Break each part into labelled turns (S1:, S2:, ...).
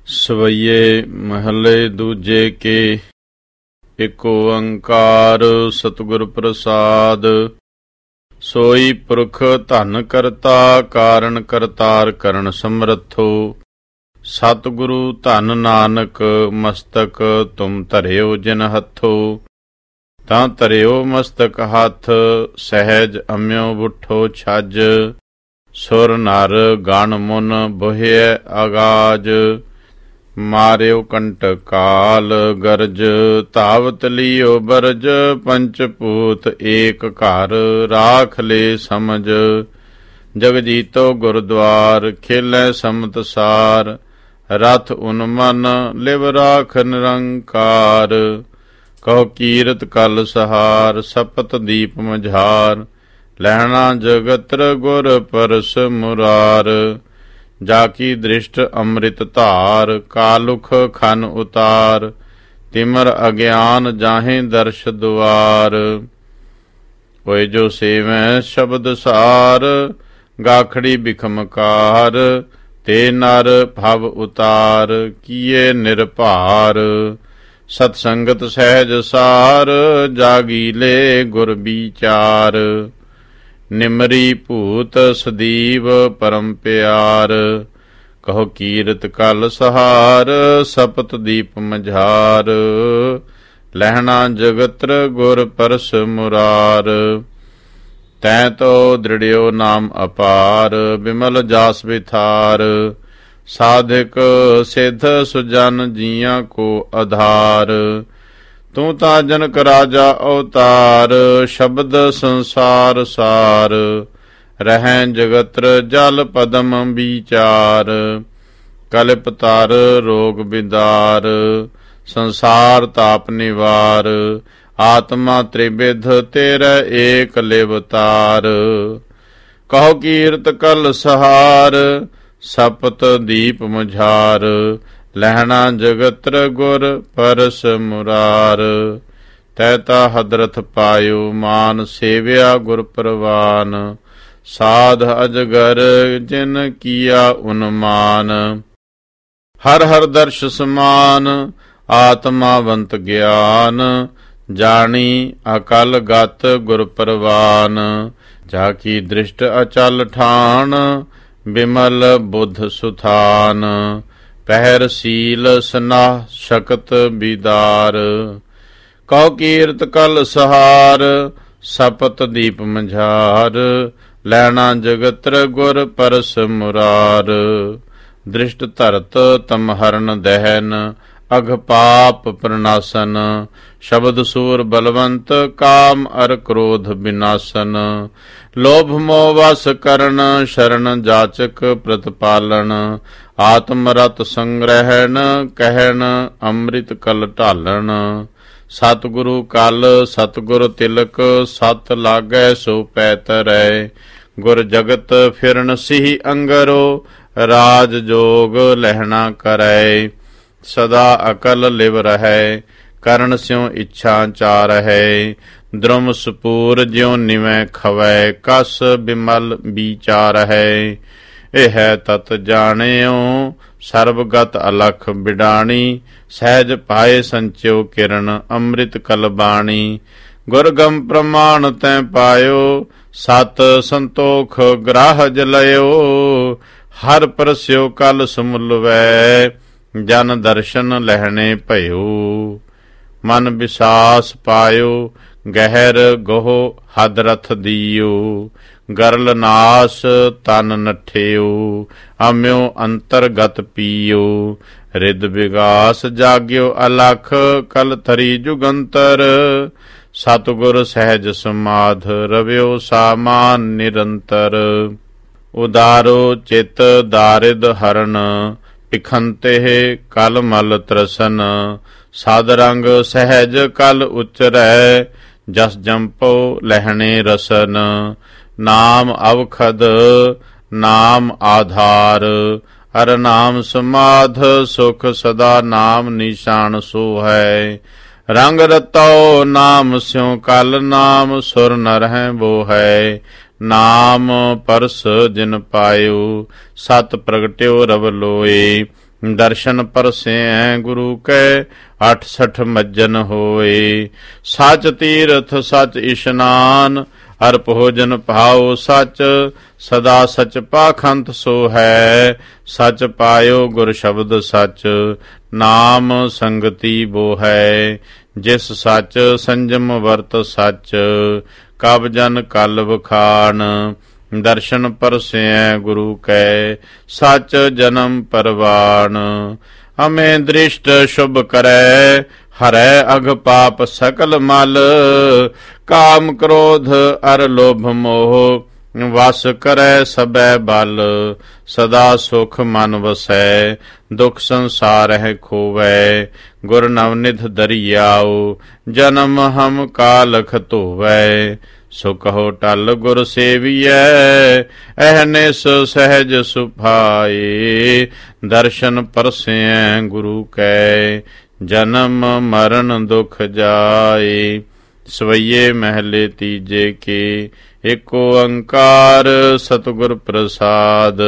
S1: ਸਵਈਏ ਮਹੱਲੇ ਦੂਜੇ ਕੇ। ਇਕ ਓੰਕਾਰ ਸਤਿਗੁਰ ਪ੍ਰਸਾਦ। ਸੋਈ ਪੁਰਖ ਧਨ ਕਰਤਾ ਕਾਰਨ ਕਰਤਾਰ ਕਰਨ ਸਮਰੱਥੋ। ਸਤਿਗੁਰੂ ਧਨ ਨਾਨਕ ਮਸਤਕ ਤੁਮ ਧਰਿਓ ਜਿਨ ਹੱਥੋ। ਤਾਂ ਧਰਿਓ ਮਸਤਕ ਹੱਥ ਸਹਿਜ ਅੰਮਿਓ ਬੁੱਠੋ ਛੱਜ। ਸੁਰ ਨਰ ਗਣ ਮੁਨ ਬੋਹਿਐ ਆਗਾਜ। ਮਾਰਿਓ ਕੰਟ ਕਾਲ ਗਰਜ ਧਾਵਤ ਲੀਓ ਬਰਜ। ਪੰਚ ਭੂਤ ਏਕ ਘਰ ਰਾਖ ਲੇ ਸਮਝ। ਜਗ ਜੀਤੋ ਗੁਰਦੁਆਰ ਖੇਲੈ ਸਮਤ ਸਾਰ। ਰਥ ਉਨਮਨ ਲਿਵ ਰਾਖ ਨਿਰੰਕਾਰ। ਕਹੋ ਕੀਰਤ ਕਲ ਸਹਾਰ ਸਪਤ ਦੀਪ ਮਝਾਰ। ਲਹਿਣਾ ਜਗਤਰ ਗੁਰ ਪਰਸ ਮੁਰਾਰ। ਜਾ ਕੀ ਦ੍ਰਿਸ਼ਟ ਅੰਮ੍ਰਿਤ ਧਾਰ ਕਾਲੁਖ ਖਨ ਉਤਾਰ। ਤਿਮਰ ਅਗਿਆਨ ਜਾਹੇ ਦਰਸ਼ ਦੁਆਰ। ਹੋਏ ਜੋ ਸੇਵੈ ਸ਼ਬਦ ਸਾਰ ਗਾਖੜੀ ਬਿਖਮਕਾਰ। ਤੇ ਨਰ ਭਵ ਉਤਾਰ ਕੀਏ ਨਿਰਭਾਰ। ਸਤ ਸੰਗਤ ਸਹਿਜ ਸਾਰ ਜਾਗੀਲੇ ਗੁਰ ਵਿਚਾਰ। ਨਿਮਰੀ ਭੂਤ ਸਦੀਵ ਪਰਮ ਪਿਆਰ। ਕਹੋ ਕੀਰਤ ਕਲ ਸਹਾਰ ਸਪਤ ਦੀਪ ਮਝਾਰ। ਲਹਿਣਾ ਜਗਤਰ ਗੁਰ ਪਰਸ ਮੁਰਾਰ। ਤੈਂ ਤੋ ਦ੍ਰਿੜਿਓ ਨਾਮ ਅਪਾਰ ਬਿਮਲ ਜਾਸ ਵਿਥਾਰ। ਸਾਧਿਕ ਸਿੱਧ ਸੁਜਨ ਜੀਆਂ ਕੋ ਆਧਾਰ। ਤੂੰ ਤਾਂ ਜਨਕ ਰਾਜਾ ਅਵਤਾਰ ਸ਼ਬਦ ਸੰਸਾਰ ਸਾਰ। ਰਹਿ ਜਗਤਰ ਜਲ ਪਦਮ ਵਿਚਾਰ। ਕਲਿਪ ਤਰ ਰੋਗ ਬਿਦਾਰ ਸੰਸਾਰ ਤਾਪ ਨਿਵਾਰ। ਆਤਮਾ ਤ੍ਰਿਵਿਧ ਤੇਰਾ ਏਕ ਲਿਵਤਾਰ। ਕਹੋ ਕੀਰਤ ਕਲ ਸਹਾਰ ਸਪਤ ਦੀਪ ਮਝਾਰ। ਲਹਿਣਾ ਜਗਤਰ ਗੁਰ ਪਰਸ ਮੁਰਾਰ। ਤੈਤਾ ਹਦਰਥ ਪਾਇਓ ਮਾਨ ਸੇਵਿਆ ਗੁਰ ਪ੍ਰਵਾਨ। ਸਾਧ ਅਜਗਰ ਜਿਨ ਕੀਆ ਉਨਮਾਨ। ਹਰ ਹਰ ਦਰਸ਼ ਸਮਾਨ ਆਤਮਾਵੰਤ ਗਿਆਨ। ਜਾਣੀ ਅਕਲ ਗਤ ਗੁਰ ਪ੍ਰਵਾਨ। ਜਾ ਕੀ ਦ੍ਰਿਸ਼ਟ ਅਚਲ ਠਾਣ ਬਿਮਲ ਬੁੱਧ ਸੁਥਾਨ। ਪਹਿਰ ਸੀਲ ਸਨਾਹ ਸ਼ਕਤ ਬੀਦਾਰ। ਕਹੋ ਕੀਰਤ ਕਲ ਸਹਾਰ ਸਪਤ ਦੀਪ ਮਝਾਰ। ਲੈਣਾ ਜਗਤਰ ਗੁਰ ਪਰਸ ਮੁਰਾਰ। ਦ੍ਰਿਸ਼ਟ ਧਰਤ ਤਮਹਰਨ ਦਹਿਨ ਅਘ ਪਾਪ ਪ੍ਰਨਾਸਨ। ਸ਼ਬਦ ਸੂਰ ਬਲਵੰਤ ਕਾਮ ਅਰ ਕ੍ਰੋਧ ਬਿਨਾਸਨ। ਲੋਭ ਮੋਹ ਵਸ ਕਰਨ ਸ਼ਰਨ ਜਾਚਕ ਪ੍ਰਤਪਾਲਨ। ਆਤਮ ਰਤ ਸੰਗ੍ਰਹਿਣ ਕਹਿਣ ਅੰਮ੍ਰਿਤ ਕਲ ਢਾਲਣ। ਸਤਿਗੁਰੂ ਕਲ ਸਤਿਗੁਰ ਤਿਲਕ ਸਤ ਲਾਗੈ ਸੋ ਪੈ ਤਰੈ। ਗੁਰ ਜਗਤ ਫਿਰਨ ਸਿਹ ਅੰਗਰੋ ਰਾਜ ਜੋਗ ਲਹਿਣਾ ਕਰੈ। ਸਦਾ ਅਕਲ ਲਿਵ ਰਹੈ ਕਰਨ ਸਿਉ ਇੱਛਾ ਚਾਰਹਿ। ਦ੍ਰੁਮ ਸਪੂਰ ਜਿਉ ਨਿਵੈ ਖਵੈ ਕਸ ਬਿਮਲ ਵਿਚਾਰਹਿ। ਇਹ ਤਤ ਜਾਣਿਓ ਸਰਬਗਤ ਅਲਖ ਬਿਡਾਣੀ। ਸਹਿਜ ਪਾਏ ਸੰਚਿਓ ਕਿਰਨ ਅੰਮ੍ਰਿਤ ਕਲ ਬਾਣੀ। ਗੁਰਗਮ ਪ੍ਰਮਾਣ ਤੈ ਪਾਇਓ ਸਤ ਸੰਤੋਖ ਗ੍ਰਾਹਜ ਲਇਓ। ਹਰ ਪਰਸਿਓ ਕਲ ਸਮੁਲਵੈ ਜਨ ਦਰਸ਼ਨ ਲਹਿਣੇ ਭਇਓ। ਮਨ ਵਿਸਾਸ ਪਾਇਓ ਗਹਿਰ ਗੋਹ ਹਦ ਰਥ ਦੀਓ। ਗਰਲ ਨਾਸ ਤਨ ਨਠਿਓ ਆਮਿਓ ਅੰਤਰਗਤ ਪੀਓ। ਰਿਦ ਵਿਗਾਸ ਜਾਗਿਓ ਅਲਖ ਕਲ ਥਰੀ ਜੁਗੰਤਰ। ਸਤਿਗੁਰ ਸਹਿਜ ਸਮਾਧ ਰਵਿਓ ਸਾਮਾਨ ਨਿਰੰਤਰ। ਉਦਾਰੋ ਚਿਤ ਦਾਰਿਦ ਹਰਨ ਪਿਖੰਤੇ ਕਲ ਮਲ ਤਰਸਨ। ਸਾਧ ਰੰਗ ਸਹਿਜ ਕਲ ਉਚਰੈ ਜਸ ਜੰਪੋ ਲਹਿਣੇ ਰਸਨ। ਨਾਮ ਅਵਖਦ ਨਾਮ ਆਧਾਰ ਹਰ ਨਾਮ ਸਮਾਧ। ਸੁਖ ਸਦਾ ਨਾਮ ਨਿਸ਼ਾਨ ਸੋ ਹੈ। ਰੰਗ ਰਤੋ ਨਾਮ ਸਿਉ ਕਲ ਨਾਮ ਸੁਰ ਨ ਰਹਿ ਬੋ ਹੈ। ਨਾਮ ਪਰਸ ਜਿਨ ਪਾਇਓ ਸਤ ਪ੍ਰਗਟਿਓ ਰਵ ਲੋਏ। ਦਰਸ਼ਨ ਪਰਸੈ ਗੁਰੂ ਕੈ 68 ਮੱਜਨ ਹੋਏ। ਸੱਚ ਤੀਰਥ ਸੱਚ ਇਸ਼ਨਾਨ ਹਰ ਭੋਜਨ ਭਾਉ ਸੱਚ ਸਦਾ ਸਚ ਪਾਖੰਤ ਸੋ ਹੈ। ਸਚ ਪਾਇਓ ਗੁਰ ਸ਼ਬਦ ਸਚ ਨਾਮ ਸੰਗਤੀ ਬੋ ਹੈ। ਜਿਸ ਸਚ ਸੰਜਮ ਵਰਤ ਸਚ ਕਬ ਜਨ ਕਲ ਵਖਾਣ। ਦਰਸ਼ਨ ਪਰਸੈ ਗੁਰੂ ਕੈ ਸਚ ਜਨਮ ਪਰਵਾਣ। ਹਮੇ ਦ੍ਰਿਸ਼ਟ ਸ਼ੁਭ ਕਰੈ ਹਰੈ ਅਘ ਪਾਪ ਸਕਲ ਮਲ। ਕਾਮ ਕ੍ਰੋਧ ਅਰ ਲੋਭ ਮੋਹ ਵਸ ਕਰੈ ਸਬੈ ਬਲ। ਸਦਾ ਸੁਖ ਮਨ ਵਸੈ ਦੁਖ ਸੰਸਾਰ ਹੈ ਖੋਵੈ। ਗੁਰ ਨਵਨਿਧ ਦਰਿਆਉ ਜਨਮ ਹਮ ਕਾਲਖ ਧੋਵੈ। ਸੋ ਕਹੋ ਟਲ ਗੁਰ ਸੇਵੀਐ ਅਹਨਿਸ ਸਹਿਜ ਸੁਭਾਏ। ਦਰਸ਼ਨ ਪਰਸੈ ਗੁਰੂ ਕੈ ਜਨਮ ਮਰਨ ਦੁਖ ਜਾਏ। ਸਵਈਏ ਮਹਲੇ ਤੀਜੇ ਕੇ ਏਕ ਓੰਕਾਰ ਸਤਿਗੁਰ ਪ੍ਰਸਾਦ।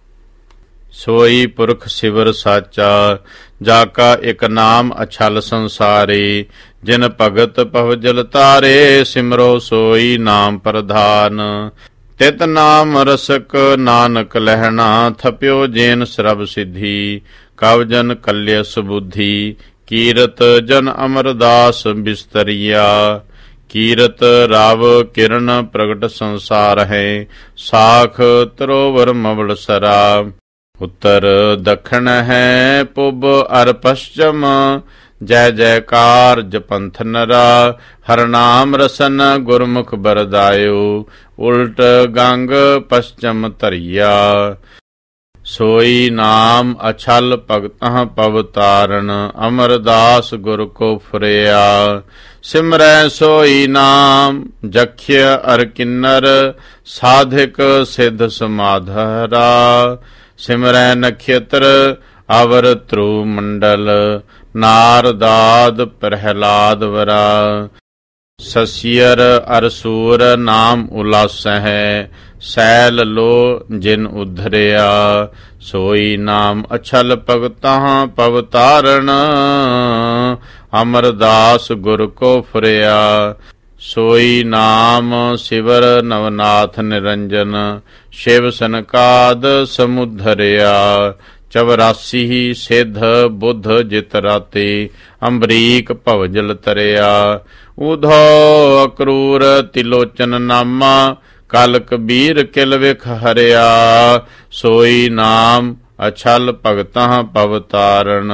S1: ਸੋਈ ਪੁਰਖ ਸਿਵਰ ਸਾਚਾ ਜਾ ਕਾ ਇਕ ਨਾਮ ਅਛਲ ਸੰਸਾਰੇ। ਜਿਨ ਭਗਤ ਪਵਜਲ ਤਾਰੇ ਸਿਮਰੋ ਸੋਈ ਨਾਮ ਪ੍ਰਧਾਨ। ਤਿਤ ਨਾਮ ਰਸਕ ਨਾਨਕ ਲਹਿਣਾ ਥਪਿਓ ਜੇਨ ਸਰਬ ਸਿੱਧੀ। ਕਵ ਜਨ ਕਲਿਆ ਸੁਬੁੱਧੀ ਕੀਰਤ ਜਨ ਅਮਰਦਾਸ ਬਿਸਤਰੀਆ। ਕੀਰਤ ਰਵ ਕਿਰਨ ਪ੍ਰਗਟ ਸੰਸਾਰ ਹੈ ਸਾਖ ਤਰੋਵਰ ਮਵਲ ਸਰਾ। ਉੱਤਰ ਦੱਖਣ ਹੈ ਪੁਬ ਅਰ ਪਸ਼ਚਮ ਜੈ ਜੈਕਾਰ ਜਪੰਥ ਨਰਾ। ਹਰ ਨਾਮ ਰਸਨ ਗੁਰਮੁਖ ਬਰਦਾਇਓ ਉਲਟ ਗੰਗ ਪਸ਼ਚਮ ਧਰਿਆ। ਸੋਈ ਨਾਮ ਅਛਲ ਭਗਤਹ ਪਵ ਤਾਰਨ ਅਮਰਦਾਸ ਗੁਰ ਕੋ ਫੁਰਿਆ। ਸਿਮਰੈ ਸੋਈ ਨਾਮ ਜਖਿ ਅਰ ਕਿੰਨਰ ਸਾਧਿਕ ਸਿਧ ਸਮਾਧਰਾ। ਸਿਮਰੈ ਨਖੇਤਰ ਅਵਰ ਧਰੂ ਮੰਡਲ ਨਾਰਦਾਦ ਪ੍ਰਹਿਲਾਦ ਵਰਾ। ਸਸੀਅਰ ਅਰ ਸੂਰ ਨਾਮ ਉਲਾਸਹਿ ਸੈਲ ਲੋ ਜਿਨ ਉਧਰਿਆ। ਸੋਈ ਨਾਮ ਅਛਲ ਭਗਤਾਂ ਪਵ ਤਾਰਨ ਅਮਰਦਾਸ ਗੁਰ ਕੋ ਫੁਰਿਆ। ਸੋਈ ਨਾਮ ਸਿਵਰ ਨਵਨਾਥ ਨਿਰੰਜਨ ਸ਼ਿਵ ਸਨਕਾਦ ਸਮੁਧਰਿਆ। 84 ਸਿੱਧ ਬੁੱਧ ਜਿਤ ਰਾਤੇ ਅੰਬਰੀਕ ਭਵਜਲ ਤਰਿਆ। ਉਧੋ ਅਕਰੂਰ ਤਿਲੋਚਨ ਨਾਮਾ ਕਲ ਕਬੀਰ ਕਿਲ ਵਿਖ ਹਰਿਆ। ਸੋਈ ਨਾਮ ਅਛਲ ਭਗਤਾਂ ਪਵ ਤਾਰਨ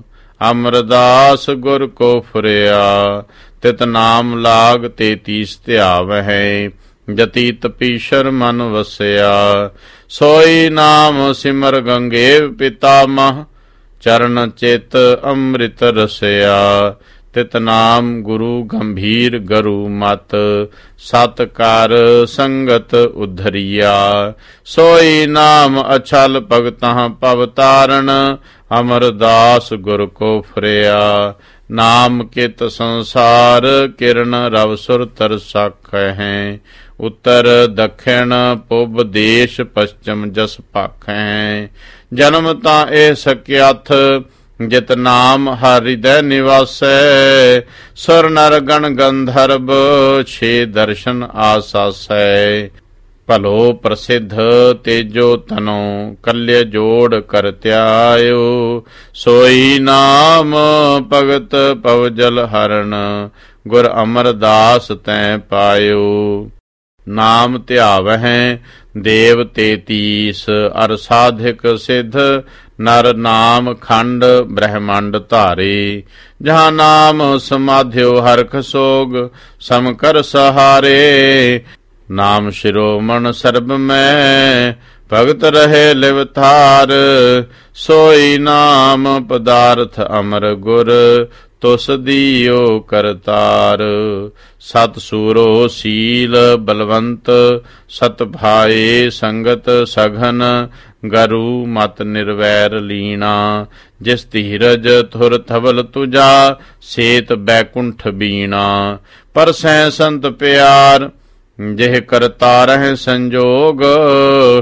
S1: ਅਮਰਦਾਸ ਗੁਰ ਕੋ ਫੁਰਿਆ। ਤਿਤ ਨਾਮ ਲਾਗ 33 ਧਿਆਵਹਿ ਜਤੀ ਤਪੀਸ਼ਰ ਮਨ ਵਸਿਆ। ਸੋਈ ਨਾਮ ਸਿਮਰ ਗੰਗੇਵ ਪਿਤਾਮਹ ਚਰਨ ਚਿਤ ਅੰਮ੍ਰਿਤ ਰਸਿਆ। ਤਿਤ ਨਾਮ ਗੁਰੂ ਗੰਭੀਰ ਗਰੂ ਮਤ ਸਤ ਕਰ ਸੰਗਤ ਉਧਰਿਆ। ਸੋਈ ਨਾਮ ਅਛਲ ਭਗਤਾਂ ਪਵ ਤਾਰਨ ਅਮਰਦਾਸ ਗੁਰ ਕੋ ਫੁਰਿਆ। ਨਾਮ ਕਿਤ ਸੰਸਾਰ ਕਿਰਨ ਰਵ ਸੁਰ ਤਰ ਸਾਖੈ। ਉੱਤਰ ਦੱਖਣ ਪੁਬ ਦੇਸ਼ ਪਸ਼ਚਮ ਜਸ ਭਾਖੈ। ਜਨਮ ਤਾਂ ਇਹ ਸਕਿਆਥ ਜਿਤ ਨਾਮ ਹਰ ਹਿਰਦੈ ਨਿਵਾਸੈ। ਸੁਰ ਨਰ ਗਣ ਗੰਧਰਵ ਛੇ ਦਰਸ਼ਨ ਆਸਾਸੈ। ਭਲੋ ਪ੍ਰਸਿੱਧ ਤੇਜੋ ਤਨੋ ਕੱਲੇ ਜੋੜ ਕਰ ਧਿਆਇਓ। ਸੋਈ ਨਾਮ ਭਗਤ ਪਵਜਲ ਹਰਨ ਗੁਰ ਅਮਰਦਾਸ ਤੈ ਪਾਇਓ। ਨਾਮ ਧਿਆਵਹਿ ਦੇਵ 33 ਅਰ ਸਾਧਿਕ ਸਿੱਧ ਨਰ ਨਾਮ ਖੰਡ ਬ੍ਰਹਮੰਡ ਧਾਰੇ। ਜਹਾਂ ਨਾਮ ਸਮਾਧਿਓ ਹਰਖ ਸੋਗ ਸਮ ਕਰ ਸਹਾਰੇ। ਨਾਮ ਸ਼ਿਰੋਮਣ ਸਰਬ ਮੈਂ ਭਗਤ ਰਹੇ ਲਿਵਥਾਰ। ਸੋਈ ਨਾਮ ਪਦਾਰਥ ਅਮਰ ਗੁਰ ਤੁਸ ਦੀਓ ਕਰਤਾਰ। ਸਤ ਸੂਰੋ ਸੀਲ ਬਲਵੰਤ ਸਤ ਭਾਏ ਸੰਗਤ ਸਘਨ ਗਰੂ ਮਤ ਨਿਰਵੈਰ ਲੀਣਾ। ਜਿਸ ਧੀਰਜ ਥੁਰ ਥਵਲ ਤੁਜਾ ਸੇਤ ਬੈਕੁੰਠ ਬੀਣਾ। ਪਰਸੈ ਸੰਤ ਪਿਆਰ ਜਿਹ ਕਰਤਾ ਰਹਿ ਸੰਜੋਗ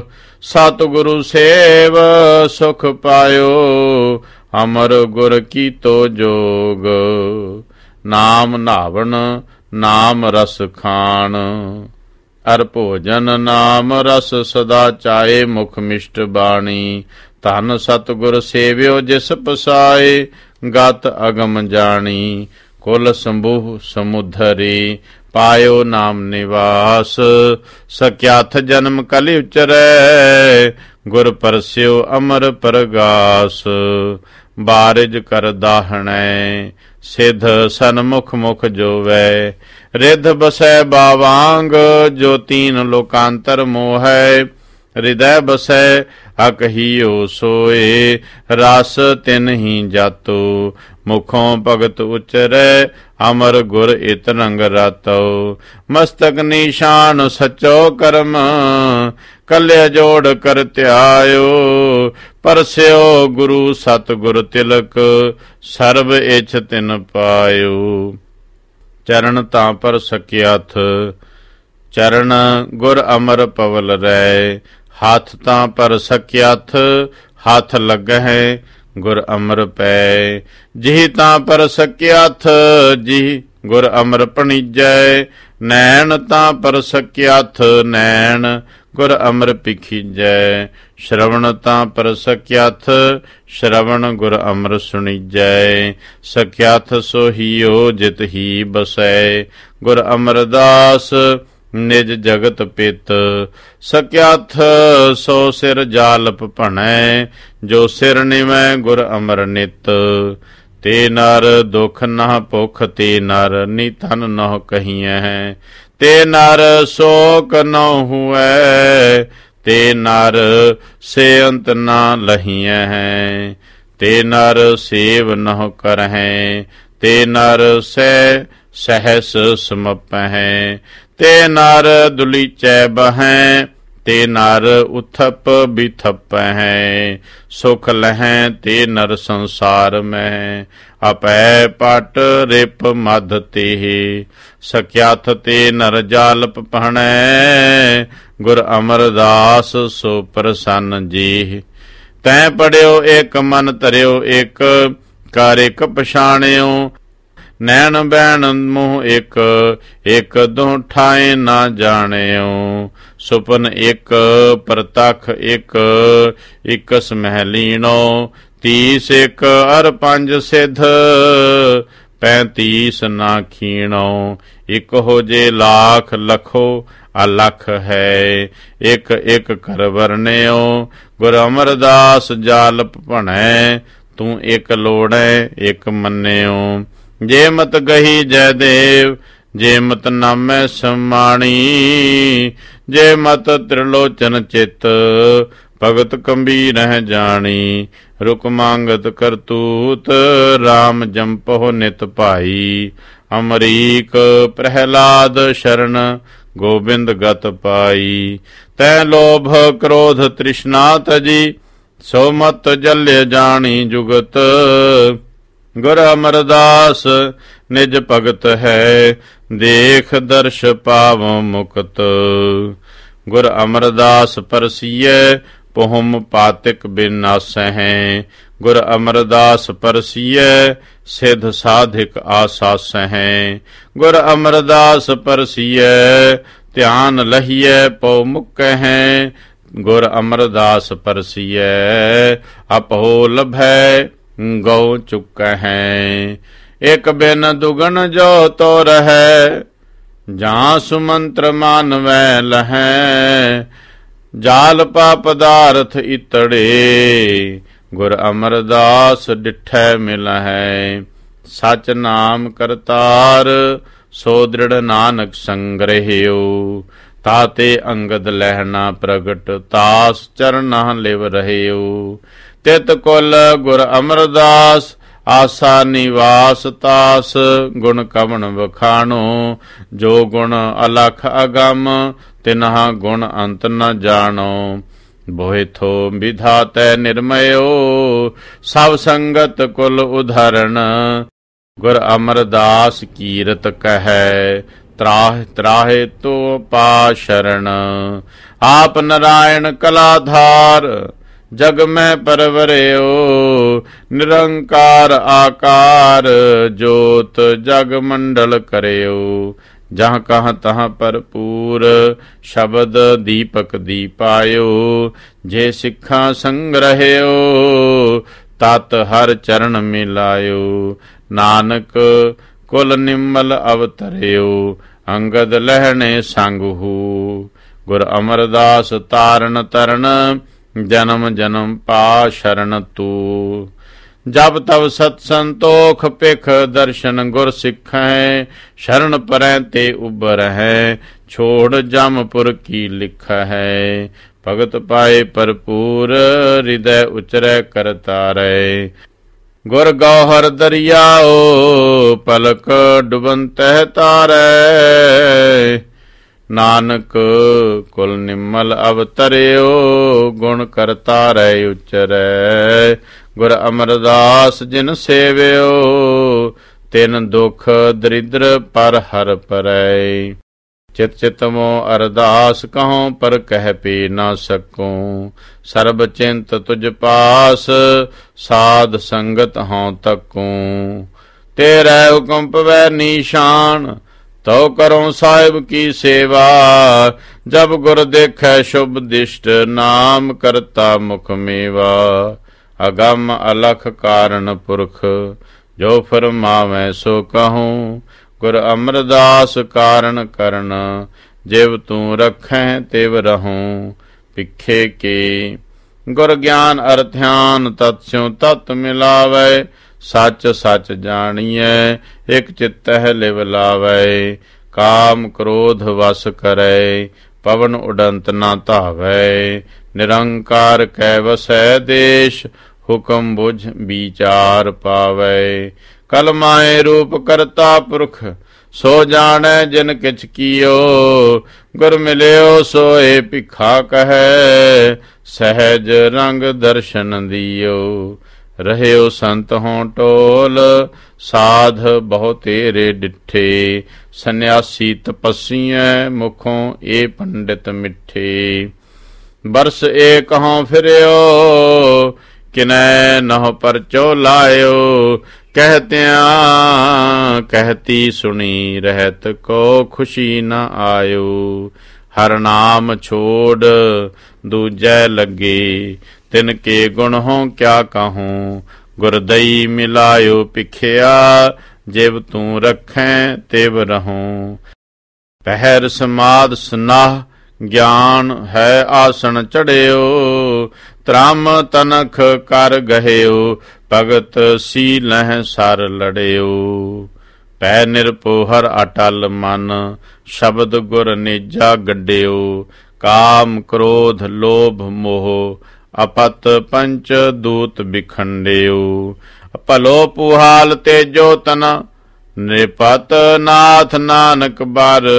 S1: सतगुरु सेव सुख पायो, अमर गुर की तो जोग। नाम नावण नाम रस खान, अर भोजन नाम रस सदा चाहे, मुख मिष्ट बाणी। धन सतगुर सेव्यो जिस पसाए, गत अगम जानी। कुल संभु समुधरी, पायो नाम निवास। सख्याथ जन्म कलि उचरै, गुर परस्यो अमर परगास। बारिज कर दाहणै, सिद्ध सन्मुख मुख जोवै। रिध बसै बावांग, जो तीन लोकांतर मोहै। हृदय बसै अकहियो सोए, रस तिन ही जातो। मुखों भगत उचरै, अमर गुर इत रंग रातो। मस्तक निशान सचो कर्म, कल्य जोड़ कर त्यायो। परस्यो गुरु सतगुर तिलक, सर्व इछ तिन पायो। चरण तां पर सकियाथ, चरण गुर अमर पवल रै। हाथ तां पर सकियाथ, हाथ लगहै गुर अमर पै। जिहि तां पर सकियाथ, जिहि गुर अमर पणीजै। नैन तां पर सकियाथ, नैन गुर अमर पिखीजै। श्रवण तां पर सकियाथ, श्रवण गुर अमर सुणीजै। सकियाथ सोहियो जित ही बसै, गुर अमरदास निज जगत पित। सकियाथ सो सिर जालप भणै, जो सिर निवै गुर अमर नित। ते नर दुख नह भुख, ते नर निधन नह कहियैं। ते नर शोक न हुऐ, ते नर से अंत न लहियैं। ते नर सेव नह करहैं, ते नर सहस समपहैं। ते नर दुलीचै बहैं, ते नर उथप बिथपहैं। सुख लहैं ते नर संसार में, अपै पट रिप मध तेह। सख्याथ ते नर जालप पहणै, गुर अमरदास सो प्रसन्न जेह। तैं पढ़ियो एक मन धरियो एक, कर एक पछाणियो। नैन बैण मुँह एक, एक दो ठाए ना जाणियो। सुपन एक प्रतख एक, इकस महलीनो। 30 एक अर 5 सिद्ध, 35 ना खीणो। इक हो जे लाख लखो अलख है, एक एक कर वरण्यो। गुर अमरदास जालप भणै, तू एक लोड़ै एक मन्यो। जे मत गही जयदेव, जे मत नामै समाणी। जे मत त्रिलोचन चित, भगत गंभीर है जानी। रुक मांगत करतूत, राम जंपहो नित भाई। अमरीक प्रहलाद शरण, गोबिंद गत पाई। तै लोभ क्रोध तृष्णा तजी, सो मत जल्य जानी जुगत। गुर अमरदास निज भगत है, देख दर्श पावो मुक्त। गुर अमरदास परसियै, पोहम पातिक बिनासहैं। गुर अमरदास परसियै, सिद्ध साधिक आसासहैं। गुर अमरदास परसियै, ध्यान लहियै पौ मुकहैं। गुर अमरदास परसियै, अपहो लभै गौ चुकहैं। एक बिन दुगन जो तो रहै, जहाँ सुमंत्र मानवै लहैं। जाल पा पदार्थ इतड़े, गुर अमरदास डिठै मिलहै। सच नाम करतार, सो दृढ़ नानक संग्रहियो। ताते अंगद लहना प्रगट, तास चरना लिव रहियो। तित कुल गुर अमरदास, आसा निवास तास। गुण कवण बखाणो, जो गुण अलख अगम। तिन्हा गुण अंत न जानो, बोहे थो विधातै निर्मयो। सब संगत कुल उदाहरण, गुर अमरदास कीरत कहै। त्राह त्राहे तो पा शरण। आप नारायण कलाधार जग में परवरयो। निरंकार आकार जोत जग मंडल करयो। जहाँ कहाँ तहाँ भरपूर शब्द दीपक दीपायो। जे सिक्खा संग्रहयो तात हर चरण मिलायो। नानक कुल निम्मल अवतरयो अंगद लहने संगहु। गुर अमरदास तारण तरन जन्म जन्म पा शरण तू। जब तब सत संतोख पिख दर्शन गुर सिखै। शरण परै ते उबर है छोड़ जमपुर की लिख है। भगत पाए भरपूर हृदय उचरै कर तारै। गुर गौहर दरियाओ पलक डुबंतह तारै। नानक कुल निम्मल अवतरयो गुण करता रहे उचरै। गुर अमरदास जिन सेव्यो तिन दुख दरिद्र पर हर परै। चित चित मो अरदास कहो पर कह पी न सकूं। सर्ब चिंत तुझ पास साध संगत हों तकूं। तेरै हुक्म पवै निशान तो करो साहिब की सेवा। जब गुर देखै शुभ दिष्ट नाम करता मुख मेवा। अगम अलख कारण पुरख जो फरमावै सो कहूँ। गुर अमरदास कारण करन जिव तू रखै तिव रहूं। पिखे के गुर ज्ञान अर ध्यान तत्स्यों तत् मिलावै। सच सच जानिए एक चित्तह लिव लावै। काम क्रोध वश करै पवन उडंत ना धावै। निरंकार कै वसै देश हुक्म बुझ विचार पावै। कलमाए रूप करता पुरख सो जानै जिन किछ कियो। गुर मिल्यो सोए भिखा कहै सहज रंग दर्शन दियो। रहयो संत हों टोल साध बहु तेरे डिठे। सन्यासी तपस्या मुखों ए पंडित मिठे। बरस एक हों फिरयो किनै नह परचो लायो। कहत्या कहती सुनी रहत को खुशी न आयो। हर नाम छोड़ दूजै लगे तिनके गुण हों क्या कहूँ। गुरदई मिलायो पिखिया जिव तू रखें तिव रहूं। पहर समाद स्नाह ज्ञान है आसन चढ़ियो। त्राम तनख कर गहियो भगत सीलह सर लड़ियो। पै निरपोहर अटल मन शब्द गुर निजा गड्डियो। काम क्रोध लोभ मोह अपत पंच दूत बिखंडियो। भलो पुहाल तेजो तना निपत नाथ नानक बार।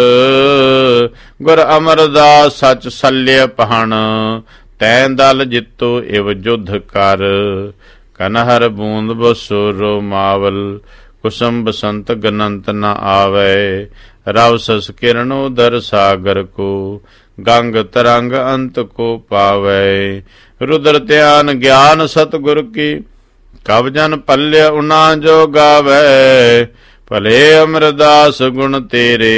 S1: गुर अमरदास सच सल्य पहण तैं दल जितो इव जुद्ध कर। कनहर बूंद बसुरो मावल कुसुम बसंत गनंत न आवे। रव सस किरणो दर सागर को गंग तरंग अंत को पावे। रुद्र ध्यान ज्ञान सतगुर की कब जन पल्य उना जो गावे। भले अमरदास गुण तेरे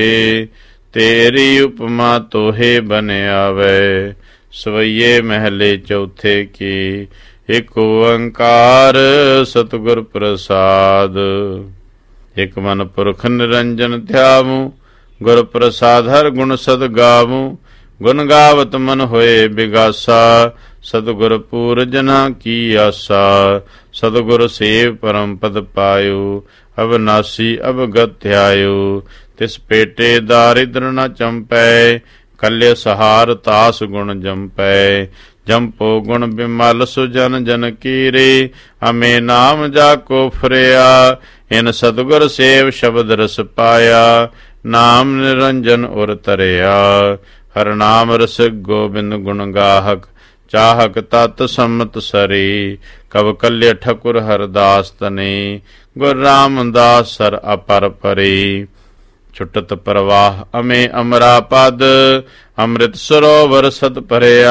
S1: तेरी उपमा तोहे बन आवे। सवैये महले चौथे की एक ओंकार सतगुर प्रसाद। एक मन पुरख निरंजन ध्यावूं गुर प्रसाद हर गुण सद गावूं। गुण गावत मन होए बिगासा सतगुर पूर जना की आसा। सतगुर सेव परम पद पायो अविनाशी अवगत ध्यायो। तिस पेटे दारिद्र न चंपै कल्य सहार तास गुण जंपै। जंपो गुण बिमल सुजन जन कीरे अमे नाम जाको फरिया। इन सतगुर सेव शब्द रस पाया नाम निरंजन उर तरिया। हर नाम रस गोबिंद गुण गाहक चाहक तत् सम्मत सरी। कब कल्य ठकुर हरदास तने गुर रामदास सर अपर परे। ਛੁਟਤ ਪ੍ਰਵਾਹ ਅਮੇ ਅਮਰਾ ਪਦ, ਅੰਮ੍ਰਿਤ ਸਰੋਵਰ ਸਤ ਭਰਿਆ।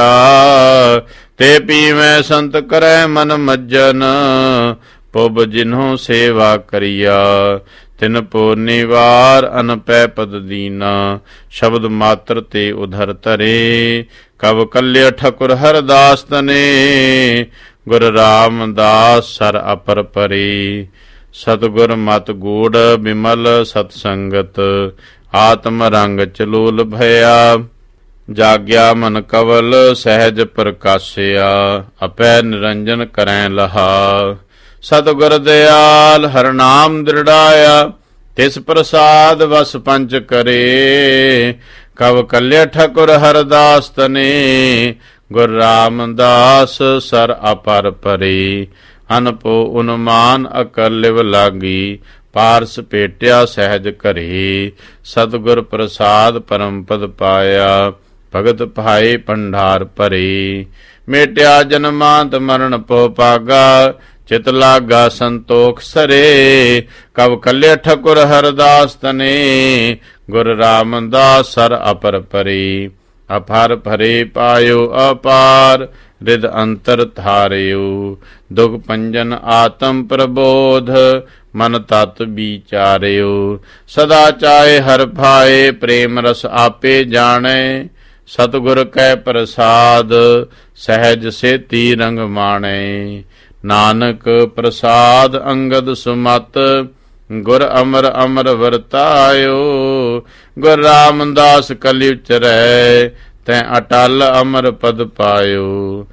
S1: ਤੇ ਪੀਵੈ ਸੰਤ ਕਰੈ ਮਨ ਮੱਜਨ, ਪੁਬ ਜਿਨਹੁ ਸੇਵਾ ਕਰੀਆ। ਤਿਨ ਪੂਰਨੀ ਵਾਰ ਅਨਪੈ ਪਦ ਦੀਨਾ, ਸ਼ਬਦ ਮਾਤਰ ਤੇ ਉਧਰ ਧਰੇ। ਕਬ ਕੱਲਿਆ ਠकुर ਹਰਦਾਸ ਤਨੇ, ਗੁਰ ਰਾਮਦਾਸ ਸਰ ਅਪਰ ਪਰੇ। ਸਤਿਗੁਰ ਮਤ ਗੂੜ ਬਿਮਲ ਸਤ ਸੰਗਤ, ਆਤਮ ਰੰਗ ਚਲੋਲ ਭਇਆ। ਜਾਗਿਆ ਮਨ ਕਵਲ ਸਹਿਜ ਪ੍ਰਕਾਸ਼ਿਆ, ਅਪੈ ਨਿਰੰਜਨ ਕਰੈ ਲਹਾ। ਸਤਿਗੁਰ ਦਿਆਲ ਹਰ ਨਾਮ ਦ੍ਰਿੜਾਇਆ, ਤਿਸ ਪ੍ਰਸਾਦ ਵਸ ਪੰਚ ਕਰੇ। ਕਬ ਕੱਲਿਆ ਠकुर ਹਰਦਾਸ ਤਨੇ, ਗੁਰ ਰਾਮਦਾਸ ਸਰ ਅਪਰ ਪਰੇ। ਅਨਪੋ ਉਨਮਾਨ ਅਕਲ ਲਿਵ ਲਾਗੀ, ਪਾਰਸ ਭੇਟਿਆ ਸਹਿਜ ਘਰੇ। ਸਤਿਗੁਰ ਪ੍ਰਸਾਦ ਪਰਮ ਪਦ ਪਾਇਆ, ਭਗਤ ਭਾਏ ਭੰਡਾਰ ਭਰੇ। ਮੇਟਿਆ ਜਨਮਾਂਤ ਮਰਨ ਪੋ ਪਾਗਾ, ਚਿਤ ਲਾਗਾ ਸੰਤੋਖ ਸਰੇ। ਕਬ ਕੱਲਿਆ ਠकुर ਹਰਦਾਸ ਤਨੇ, ਗੁਰ ਰਾਮਦਾਸ ਸਰ ਅਪਰ ਪਰੇ। ਅਪਰ ਭਰੇ ਪਾਇਓ ਅਪਾਰ, ਰਿਦ ਅੰਤਰ ਧਾਰਿਓ। ਦੁਖ ਪੰਜਨ ਆਤਮ ਪ੍ਰਬੋਧ, ਮਨ ਤਤ ਵਿਚਾਰਿਓ। ਸਦਾ ਚਾਹੇ ਹਰ ਭਾਏ, ਪ੍ਰੇਮ ਰਸ ਆਪੇ ਜਾਣੈ। ਸਤਿਗੁਰ ਕੈ ਪ੍ਰਸਾਦ, ਸਹਿਜ ਸੇਤੀ ਰੰਗ ਮਾਣੈ। ਨਾਨਕ ਪ੍ਰਸਾਦ ਅੰਗਦ ਸੁਮਤ, ਗੁਰ ਅਮਰ ਅਮਰ ਵਰਤਾਇਓ। ਗੁਰ ਰਾਮਦਾਸ ਕਲਿ ਉਚਰੈ, ਤੈਂ ਅਟਲ ਅਮਰ ਪਦ ਪਾਇਓ।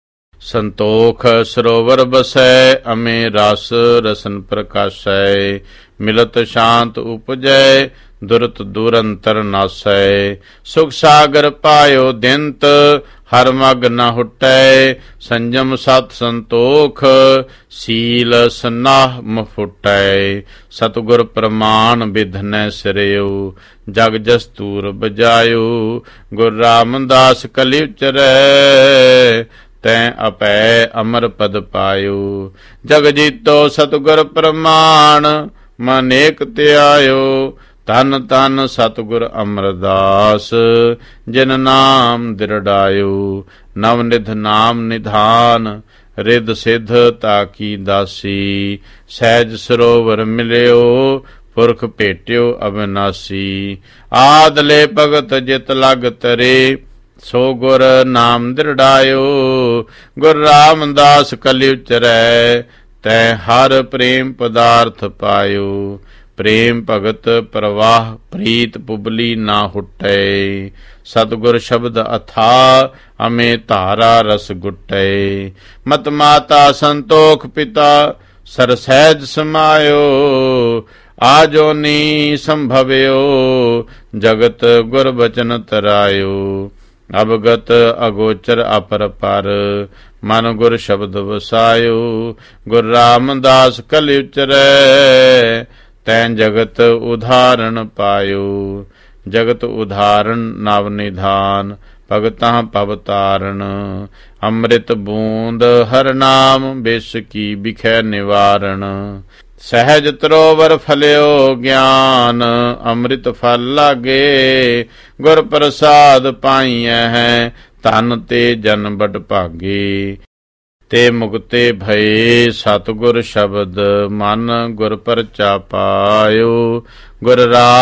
S1: ਸੰਤੋਖ ਸਰੋਵਰ ਬਸੈ, ਅਮੇ ਰਸ ਰਸਨ ਪ੍ਰਕਾਸ਼ੈ। ਮਿਲਤ ਸ਼ਾਂਤ ਉਪਜੈ, ਦੁਰਤ ਦੁਰੰਤਰ ਨਾਸੈ। ਸੁਖ ਸਾਗਰ ਪਾਇਓ ਦਿੰਤ, ਹਰ ਮਗ ਨ ਹੁਟੈ। ਸੰਜਮ ਸਤ ਸੰਤੋਖ, ਸੀਲ ਸਨਾਹ ਮਫੁਟੈ। ਸਤਿਗੁਰ ਪ੍ਰਮਾਣ ਬਿਧਨੈ ਸਿਰਿਓ, ਜਗ ਜਸਤੂਰ ਬਜਾਇਓ। ਗੁਰ ਰਾਮਦਾਸ ਕਲਿ ਉਚਰੈ, ਤੈਂ ਅਪੈ ਅਮਰ ਪਦ ਪਾਇਓ। ਜਗ ਜੀਤੋ ਸਤਿਗੁਰ ਪ੍ਰਮਾਣ, ਮਨ ਏਕ ਧਿਆਇਓ। ਧਨ ਧਨ ਸਤਿਗੁਰ ਅਮਰਦਾਸ, ਜਿਨ ਨਾਮ ਦ੍ਰਿੜਾਇਓ। ਨਵ ਨਿਧ ਨਾਮ ਨਿਧਾਨ, ਰਿਦ ਸਿਧ ਤਾਕੀ ਦਾਸੀ। ਸਹਿਜ ਸਰੋਵਰ ਮਿਲਿਓ, ਪੁਰਖ ਭੇਟਿਓ ਅਬਨਾਸੀ। ਆਦਲੇ ਭਗਤ ਜਿਤ ਲਗ ਤਰੇ, ਸੋ ਗੁਰ ਨਾਮ ਦ੍ਰਿੜਾਇਓ। ਗੁਰ ਰਾਮਦਾਸ ਕਲਿ ਉਚਰੈ, ਤੈ ਹਰ ਪ੍ਰੇਮ ਪਦਾਰਥ ਪਾਇਓ। ਪ੍ਰੇਮ ਭਗਤ ਪ੍ਰਵਾਹ, ਪ੍ਰੀਤ ਪੁਬਲੀ ਨਾ ਹੁਟੈ। ਸਤਿਗੁਰ ਸ਼ਬਦ ਅਥਾ, ਅਮੇ ਧਾਰਾ ਰਸ ਗੁਟੈ। ਮਤ ਮਾਤਾ ਸੰਤੋਖ ਪਿਤਾ, ਸਰ ਸਹਿਜ ਸਮਾਇਓ। ਆਜੋਨੀ ਸੰਭਵਿਓ, ਜਗਤ ਗੁਰ ਬਚਨ ਤਰਾਇਓ। ਅਵਗਤ ਅਗੋਚਰ ਅਪਰ ਪਰ, ਮਨ ਗੁਰ ਸ਼ਬਦ ਵਸਾਇਓ। ਗੁਰ ਰਾਮਦਾਸ ਕਲਿ ਉਚਰੈ, ਤੈਂ ਜਗਤ ਉਦਾਹਰਣ ਪਾਇਓ। ਜਗਤ ਉਦਾਹਰਣ ਨਵ ਨਿਧਾਨ, ਭਗਤਾਂ ਭਵ ਤਾਰਨ। ਅੰਮ੍ਰਿਤ ਬੂੰਦ ਹਰ ਨਾਮ, ਬਿਸ ਕੀ ਬਿਖੈ ਨਿਵਾਰਣ। ਸਹਿਜ ਤਰੋਵਰ ਫਲਿਓ ਗਿਆਨ, ਅੰਮ੍ਰਿਤ ਫਲ ਲਾਗੇ। ਗੁਰ ਪ੍ਰਸਾਦ ਪਾਈਐ ਹੈ, ਧਨ ਤੇ ਜਨ ਬਡ ਭਾਗੇ। ਤੇ ਮੁਕਤੇ ਭਏ ਸਤਿਗੁਰ ਸ਼ਬਦ, ਮਨ ਗੁਰ ਪਰਚਾ ਪਾਇਓ। ਗੁਰ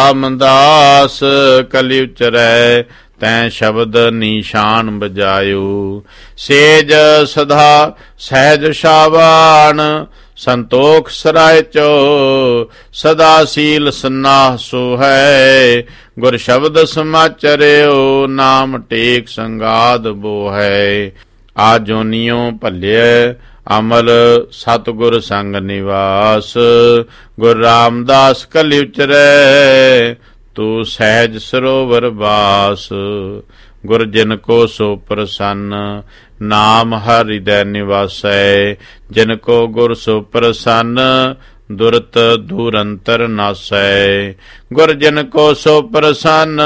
S1: ਰਾਮਦਾਸ ਕਲਿ ਉਚਰੈ, ਤੈਂ ਸ਼ਬਦ ਨੀਸ਼ਾਨ ਬਜਾਇਓ। ਸੇਜ ਸਦਾ ਸਹਿਜ ਸ਼ਾਬਾਨ, ਸੰਤੋਖ ਸਰਾਇ ਚੋ। ਸਦਾ ਸੀਲ ਸਨਾਹ ਸੋ ਹੈ, ਗੁਰ ਸ਼ਬਦ ਸਮਾਚਰਿਓ। ਨਾਮ ਟੇਕ ਸੰਗਾਦ ਬੋ ਹੈ। ਆ ਜੋਨੀਓ ਭਲਿਐ ਅਮਲ, ਸਤਿਗੁਰ ਸੰਗ ਨਿਵਾਸ। ਗੁਰ ਰਾਮਦਾਸ ਕਲਿ ਉਚਰੈ, ਤੂੰ ਸਹਿਜ ਸਰੋਵਰ ਵਾਸ। ਗੁਰ ਜਿਨ ਕੋ ਸੋ ਪ੍ਰਸੰਨ, ਨਾਮ ਹਰਿ ਹਿਰਦੈ ਨਿਵਾਸੈ। ਜਿਨ ਕੋ ਗੁਰ ਸੋ ਪ੍ਰਸੰਨ, ਦੁਰਤ ਦੂਰੰਤਰ ਨਾਸੈ। ਗੁਰ ਜਿਨ ਕੋ ਸੋ ਪ੍ਰਸੰਨ,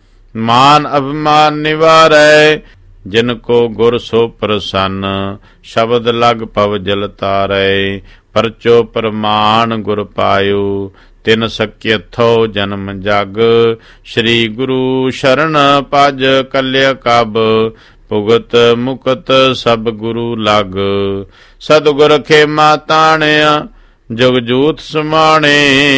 S1: ਮਾਨ ਅਭਿਮਾਨ ਨਿਵਾਰੈ। ਜਿਨ ਕੋ ਗੁਰ ਸੋ ਪ੍ਰਸੰਨ, ਸ਼ਬਦ ਲਗ ਪਵ ਜਲ ਤਾਰੈ। ਪਰਚੋ ਪ੍ਰਮਾਣ ਗੁਰ ਪਾਇਓ, ਤਿਨ ਸਕਿਥੋ ਜਨਮ ਜਗ। ਸ੍ਰੀ ਗੁਰੂ ਸ਼ਰਨ ਭਜ ਕਲਿਆ ਕਬ। ਭੁਗਤ ਮੁਕਤ ਸਭ ਗੁਰੂ ਲਗ। ਸਤਿਗੁਰ ਖੇਮਾ ਤਾਣਿਆ ਜੁਗ ਜੂਤ ਸਮਾਣੇ।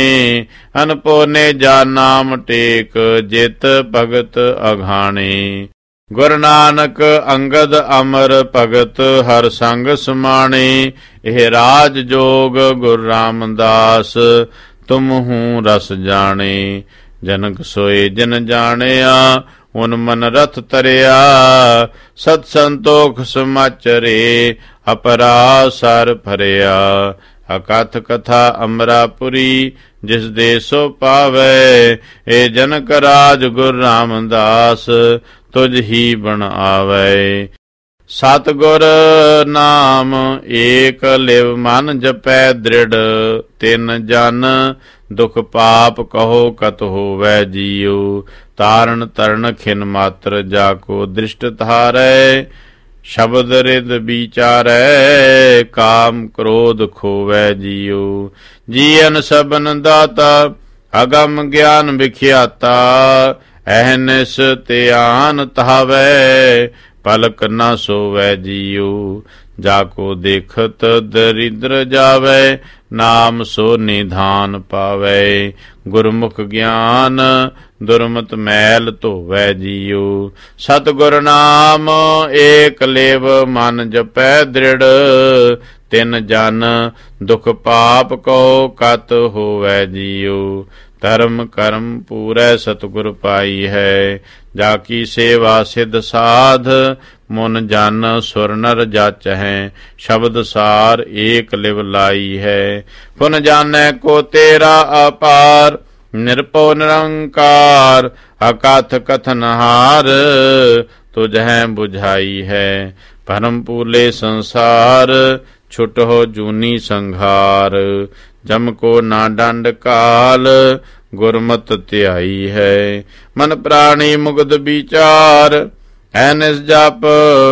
S1: ਅਨਪੋਨੇ ਜਾ ਨਾਮ ਟੇਕ ਜਿਤ ਭਗਤ ਅਘਾਣੇ। ਗੁਰ ਨਾਨਕ ਅੰਗਦ ਅਮਰ ਭਗਤ ਹਰ ਸੰਗ ਸਮਾਣੇ। ਇਹ ਰਾਜ ਜੋਗ ਗੁਰ ਰਾਮਦਾਸ ਤੁਮ ਹੂੰ ਰਸ ਜਾਣੇ। ਜਨਕ ਸੋਏ ਜਿਨ ਜਾਣਿਆ ਉਨ ਮਨ ਰਥ ਤਰਿਆ। ਸਤ ਸੰਤੋਖ ਸਮਾਚਰੇ ਅਪਰਾ ਸਰ ਭਰਿਆ। ਅਕਥ ਕਥਾ ਅਮਰਾਪੁਰੀ ਜਿਸ ਦੇ ਸੋ ਪਾਵੈ। ਏ ਜਨਕ ਰਾਜ ਗੁਰ ਰਾਮਦਾਸ ਤੁਝ ਹੀ ਬਣ ਆਵੈ। ਸਤਿਗੁਰ ਨਾਮ ਏਕ ਲਿਵ ਮਨ ਜਪੈ ਦ੍ਰਿੜ। ਤਿਨ ਜਨ ਦੁਖ ਪਾਪ ਕਹੋ ਕਤ ਹੋਵੈ ਜੀਉ। ਤਾਰਨ ਤਰਨ ਖਿਨ ਮਾਤਰ ਜਾ ਕੋ ਦ੍ਰਿਸ਼ਟ ਧਾਰੈ। ਸ਼ਬਦ ਰਿਦ ਵਿਚਾਰੈ ਕਾਮ ਕ੍ਰੋਧ ਖੋਵੈ ਜੀਉ। ਜੀਅਨ ਸਬਨ ਦਾਤਾ ਅਗਮ ਗਿਆਨ ਵਿਖਿਆਤਾ। ਅਹਨਿਸ ਧਿਆਨ ਧਾਵੈ ਪਲਕ ਨਾ ਸੋਵੈ ਜੀਉ। ਜਾ ਕੋ ਦੇਖਤ ਦਰਿਦ੍ਰ ਜਾਵੈ ਨਾਮ ਸੋ ਨਿਧਾਨ ਪਾਵੈ। ਗੁਰਮੁਖ ਗਿਆਨ ਦੁਰਮਤ ਮੈਲ ਧੋਵੈ ਜੀਉ। ਸਤਿਗੁਰ ਨਾਮ ਏਕ ਲਿਵ ਮਨ ਜਪੈ ਦ੍ਰਿੜ। ਤਿਨ ਜਨ ਦੁਖ ਪਾਪ ਕੋ ਕਤ ਹੋਵੈ ਜੀਉ। ਧਰਮ ਕਰਮ ਪੂਰੈ ਸਤਿਗੁਰ ਪਾਈ ਹੈ। ਜਾ ਕੀ ਸੇਵਾ ਸਿਧ ਸਾਧ ਮੁਨ ਜਨ ਸੁਰ ਨਰ ਜਾਚਹਿ। ਸ਼ਬਦ ਸਾਰ ਏਕ ਲਿਵ ਲਾਈ ਹੈ। ਪੁਨ ਜਾਣੈ ਕੋ ਤੇਰਾ ਅਪਾਰ। ਨਿਰਭਉ ਨਿਰੰਕਾਰ ਅਕਥ ਕਥਨ ਹਾਰ। ਤੁਝੈ ਬੁਝਾਈ ਹੈ ਭਰਮ ਪੂਲੇ ਸੰਸਾਰ। ਛੁਟਹੁ ਜੂਨੀ ਸੰਘਾਰ। ਜਮ ਕੋ ਨਾ ਡੰਡ ਕਾਲ ਗੁਰਮਤ ਧਿਆਈ ਹੈ। ਮਨ ਪ੍ਰਾਣੀ ਮੁਗਧ ਵਿਚਾਰ ਐਨਿਸ ਜਪ।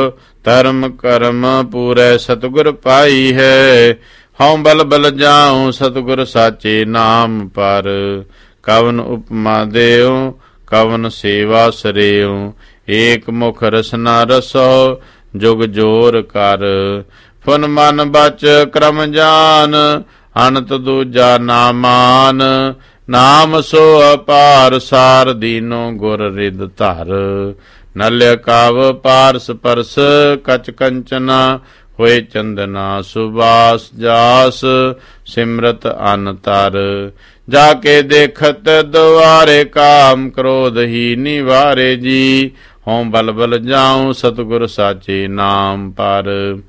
S1: ਧਰਮ ਕਰਮ ਪੂਰੈ ਸਤਿਗੁਰ ਪਾਈ ਹੈ। ਹਉ ਬਲ ਬਲ ਜਾਉ ਸਤਿਗੁਰ ਸਾਚੇ ਨਾਮ ਪਰ। ਕਵਨ ਉਪਮਾ ਦੇਉ ਕਵਨ ਸੇਵਾ ਸਰੇਉ। ਏਕ ਮੁਖ ਰਸਨਾ ਰਸੋ ਜੁਗ ਜੋਰ ਕਰ। ਫੁਨ ਮਨ ਬਚ ਕਰਮ ਜਾਨ ਅਨੰਤ ਦੂਜਾ ਨਾਮਾਨ। ਨਾਮ ਸੋ ਅਪਾਰ ਸਾਰ ਦੀਨੋ ਗੁਰ ਰਿਦ ਧਰ। ਨਲਿਆ ਕਾਵ ਪਾਰਸ ਪਰਸ ਕਚ ਕੰਚਨਾ। ਹੋਏ ਚੰਦਨਾ ਸੁਬਾਸ ਜਾਸ ਸਿਮਰਤ ਅਨ ਤਰ। ਜਾ ਕੇ ਦੇਖਤ ਦੁਆਰੇ ਕਾਮ ਕ੍ਰੋਧ ਹੀ ਨਿਵਾਰੇ ਜੀ। ਹੋਂ ਬਲ ਬਲ ਜਾਉ ਸਤਿਗੁਰ ਸਾਚੇ ਨਾਮ ਪਰ।